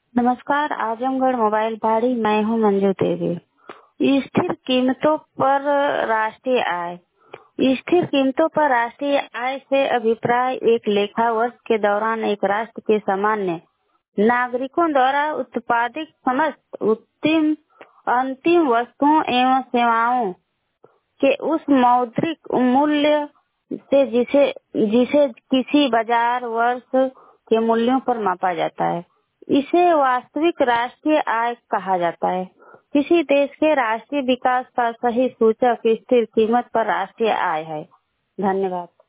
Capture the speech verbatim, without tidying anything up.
नमस्कार, आजमगढ़ मोबाइल पाड़ी। मैं हूँ मंजू देवी। स्थिर कीमतों पर राष्ट्रीय आय। स्थिर कीमतों पर राष्ट्रीय आय से अभिप्राय एक लेखा वर्ष के दौरान एक राष्ट्र के सामान्य नागरिकों द्वारा उत्पादित समस्त अंतिम अंतिम वस्तुओं एवं सेवाओं के उस मौद्रिक मूल्य से जिसे जिसे किसी बाजार वर्ष के मूल्यों पर मापा जाता है, इसे वास्तविक राष्ट्रीय आय कहा जाता है। किसी देश के राष्ट्रीय विकास का सही सूचक स्थिर कीमत पर राष्ट्रीय आय है। धन्यवाद।